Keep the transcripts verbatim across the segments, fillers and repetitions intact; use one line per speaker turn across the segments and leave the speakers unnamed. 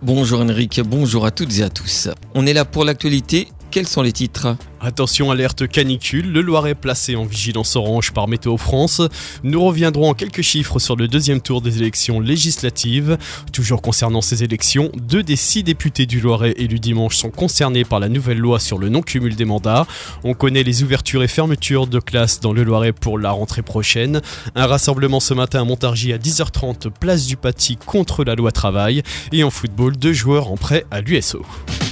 Bonjour Henrik, bonjour à toutes et à tous. On est là pour l'actualité. Quels sont les titres ?
Attention, alerte canicule, le Loiret placé en vigilance orange par Météo France. Nous reviendrons en quelques chiffres sur le deuxième tour des élections législatives. Toujours concernant ces élections, deux des six députés du Loiret élus dimanche sont concernés par la nouvelle loi sur le non-cumul des mandats. On connaît les ouvertures et fermetures de classes dans le Loiret pour la rentrée prochaine. Un rassemblement ce matin à Montargis à dix heures trente, place du Paty contre la loi travail. Et en football, deux joueurs en prêt à l'U S O.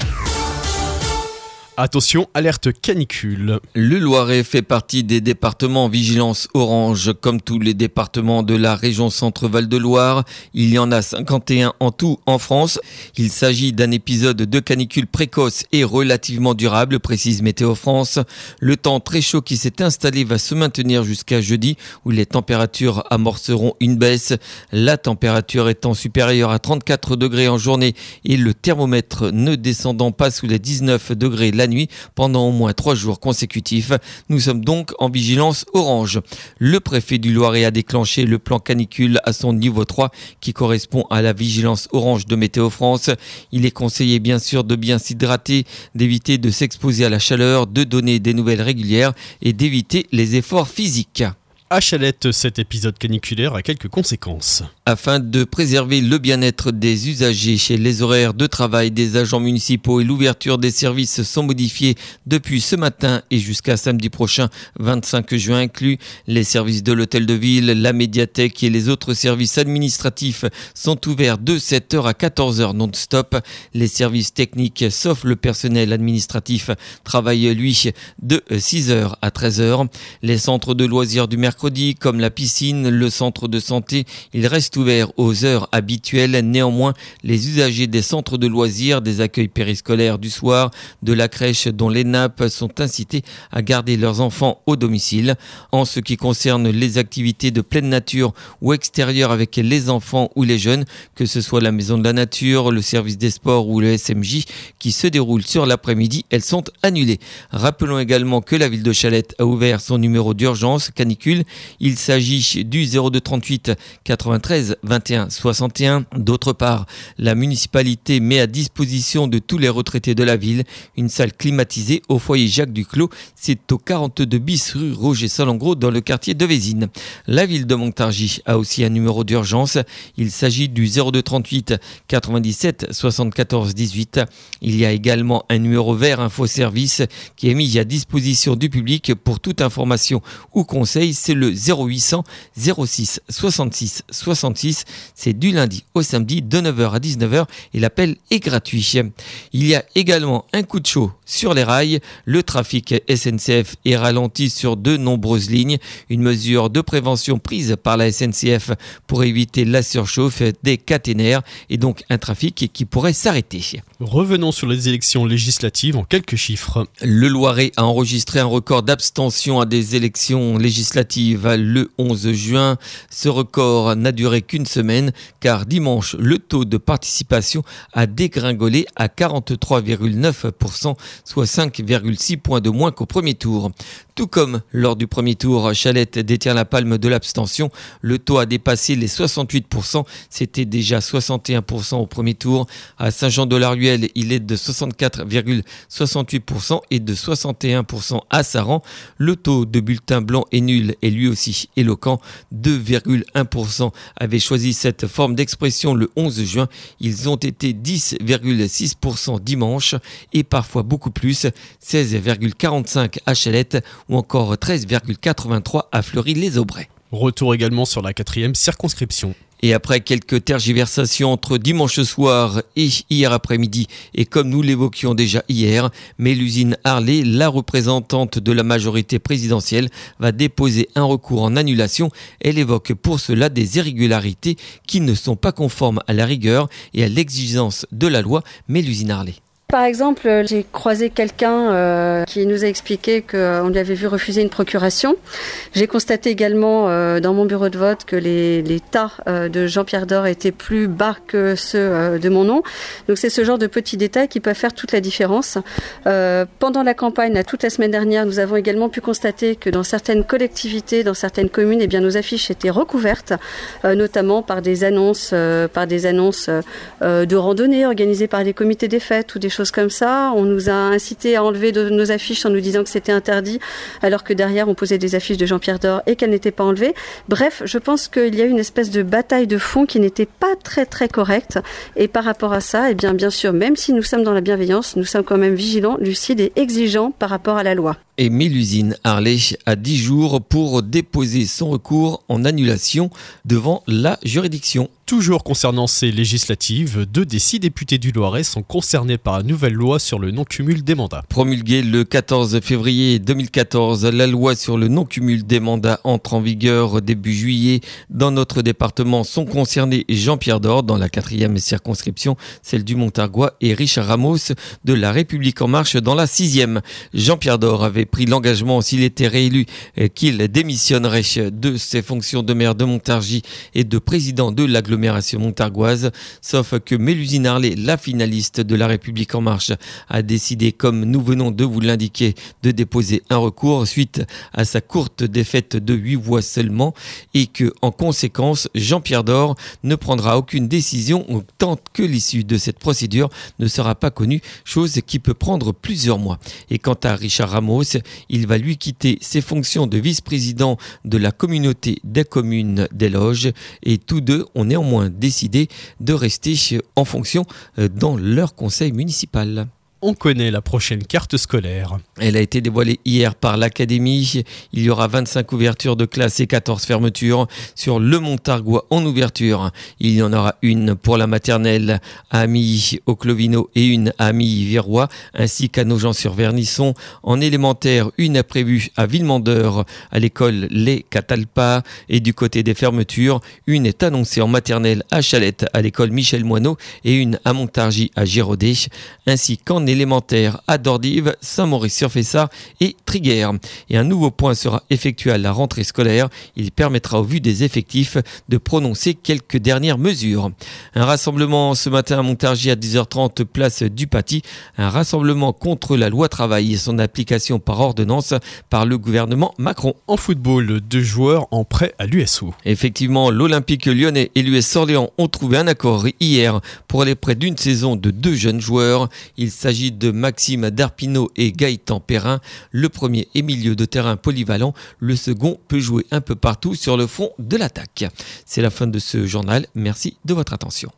Attention, alerte canicule.
Le Loiret fait partie des départements en vigilance orange. Comme tous les départements de la région Centre-Val de Loire, il y en a cinquante et un en tout en France. Il s'agit d'un épisode de canicule précoce et relativement durable, précise Météo France. Le temps très chaud qui s'est installé va se maintenir jusqu'à jeudi, où les températures amorceront une baisse. La température étant supérieure à trente-quatre degrés en journée et le thermomètre ne descendant pas sous les dix-neuf degrés la nuit pendant au moins trois jours consécutifs. Nous sommes donc en vigilance orange. Le préfet du Loiret a déclenché le plan canicule à son niveau trois qui correspond à la vigilance orange de Météo France. Il est conseillé bien sûr de bien s'hydrater, d'éviter de s'exposer à la chaleur, de donner des nouvelles régulières et d'éviter les efforts physiques.
À Chalette, cet épisode caniculaire a quelques conséquences.
Afin de préserver le bien-être des usagers, les horaires de travail des agents municipaux et l'ouverture des services sont modifiés depuis ce matin et jusqu'à samedi prochain, vingt-cinq juin inclus. Les services de l'hôtel de ville, la médiathèque et les autres services administratifs sont ouverts de sept heures à quatorze heures non-stop. Les services techniques, sauf le personnel administratif, travaillent lui de six heures à treize heures. Les centres de loisirs du mercredi comme la piscine, le centre de santé, ils restent ouverts aux heures habituelles. Néanmoins, les usagers des centres de loisirs, des accueils périscolaires du soir, de la crèche dont les nappes sont incités à garder leurs enfants au domicile. En ce qui concerne les activités de pleine nature ou extérieures avec les enfants ou les jeunes, que ce soit la maison de la nature, le service des sports ou le S M J qui se déroulent sur l'après-midi, elles sont annulées. Rappelons également que la ville de Chalette a ouvert son numéro d'urgence canicule. Il s'agit du zéro deux trente-huit quatre-vingt-treize vingt et un soixante et un. D'autre part, la municipalité met à disposition de tous les retraités de la ville une salle climatisée au foyer Jacques Duclos. C'est au quarante-deux bis rue Roger Salengro dans le quartier de Vésines. La ville de Montargis a aussi un numéro d'urgence. Il s'agit du zéro deux trente-huit quatre-vingt-dix-sept soixante-quatorze dix-huit. Il y a également un numéro vert info service qui est mis à disposition du public pour toute information ou conseil. C'est le zéro huit cents zéro six soixante-six soixante-six. C'est du lundi au samedi de neuf heures à dix-neuf heures et l'appel est gratuit. Il y a également un coup de chaud sur les rails. Le trafic S N C F est ralenti sur de nombreuses lignes. Une mesure de prévention prise par la S N C F pour éviter la surchauffe des caténaires et donc un trafic qui pourrait s'arrêter.
Revenons sur les élections législatives en quelques chiffres.
Le Loiret a enregistré un record d'abstention à des élections législatives le onze juin. Ce record n'a duré qu'une semaine car dimanche, le taux de participation a dégringolé à quarante-trois virgule neuf pour cent, soit cinq virgule six points de moins qu'au premier tour. Tout comme lors du premier tour, Chalette détient la palme de l'abstention. Le taux a dépassé les soixante-huit pour cent. C'était déjà soixante et un pour cent au premier tour. À Saint-Jean-de-la-Ruelle, il est de soixante-quatre virgule soixante-huit pour cent et de soixante et un pour cent à Saran. Le taux de bulletins blancs et nuls est lui aussi éloquent. deux virgule un pour cent avaient choisi cette forme d'expression le onze juin. Ils ont été dix virgule six pour cent dimanche et parfois beaucoup plus, seize virgule quarante-cinq à Chalette ou encore treize virgule quatre-vingt-trois à Fleury-les-Aubrais.
Retour également sur la quatrième circonscription.
Et après quelques tergiversations entre dimanche soir et hier après-midi, et comme nous l'évoquions déjà hier, Mélusine Harley, la représentante de la majorité présidentielle, va déposer un recours en annulation. Elle évoque pour cela des irrégularités qui ne sont pas conformes à la rigueur et à l'exigence de la loi. Mélusine Harley.
Par exemple, j'ai croisé quelqu'un euh, qui nous a expliqué qu'on lui avait vu refuser une procuration. J'ai constaté également euh, dans mon bureau de vote que les, les tas euh, de Jean-Pierre Door étaient plus bas que ceux euh, de mon nom. Donc c'est ce genre de petits détails qui peuvent faire toute la différence. Euh, pendant la campagne, là, toute la semaine dernière, nous avons également pu constater que dans certaines collectivités, dans certaines communes, eh bien, nos affiches étaient recouvertes, euh, notamment par des annonces, euh, par des annonces euh, de randonnée organisées par les comités des fêtes ou des choses comme ça. On nous a incité à enlever de nos affiches en nous disant que c'était interdit, alors que derrière on posait des affiches de Jean-Pierre Door et qu'elles n'étaient pas enlevées. Bref, je pense qu'il y a eu une espèce de bataille de fond qui n'était pas très très correcte. Et par rapport à ça, eh bien bien sûr, même si nous sommes dans la bienveillance, nous sommes quand même vigilants, lucides et exigeants par rapport à la loi.
Et Mélusine Harley a dix jours pour déposer son recours en annulation devant la juridiction.
Toujours concernant ces législatives, deux des six députés du Loiret sont concernés par la nouvelle loi sur le non-cumul des mandats.
Promulguée le quatorze février deux mille quatorze, la loi sur le non-cumul des mandats entre en vigueur début juillet. Dans notre département sont concernés Jean-Pierre Door dans la quatrième circonscription, celle du Montargois, et Richard Ramos de La République En Marche dans la sixième. Jean-Pierre Door avait pris l'engagement, s'il était réélu, qu'il démissionnerait de ses fonctions de maire de Montargis et de président de l'agglomération montargoise, sauf que Mélusine Harley, la finaliste de La République En Marche, a décidé, comme nous venons de vous l'indiquer, de déposer un recours suite à sa courte défaite de huit voix seulement, et que, en conséquence, Jean-Pierre Door ne prendra aucune décision tant que l'issue de cette procédure ne sera pas connue, chose qui peut prendre plusieurs mois. Et quant à Richard Ramos, il va lui quitter ses fonctions de vice-président de la communauté des communes des Loges, et tous deux ont néanmoins décidé de rester en fonction dans leur conseil municipal.
On connaît la prochaine carte scolaire.
Elle a été dévoilée hier par l'Académie. Il y aura vingt-cinq ouvertures de classes et quatorze fermetures. Sur le Montargois en ouverture, il y en aura une pour la maternelle à Amilly au Clovino et une à Amilly-Virois, ainsi qu'à Nogent-sur-Vernisson. En élémentaire, une est prévue à Villemandeur à l'école Les Catalpas. Et du côté des fermetures, une est annoncée en maternelle à Chalette à l'école Michel Moineau et une à Montargis à Giraudet, ainsi qu'en élémentaire à Dordives, Saint-Maurice-sur-Fessard et Triguères. Et un nouveau point sera effectué à la rentrée scolaire. Il permettra au vu des effectifs de prononcer quelques dernières mesures. Un rassemblement ce matin à Montargis à dix heures trente, place du Paty. Un rassemblement contre la loi travail et son application par ordonnance par le gouvernement Macron.
En football, deux joueurs en prêt à l'U S O.
Effectivement, l'Olympique Lyonnais et l'U S Orléans ont trouvé un accord hier pour les prêts d'une saison de deux jeunes joueurs. Il s'agit de Maxime Darpino et Gaëtan Perrin. Le premier est milieu de terrain polyvalent. Le second peut jouer un peu partout sur le front de l'attaque. C'est la fin de ce journal. Merci de votre attention.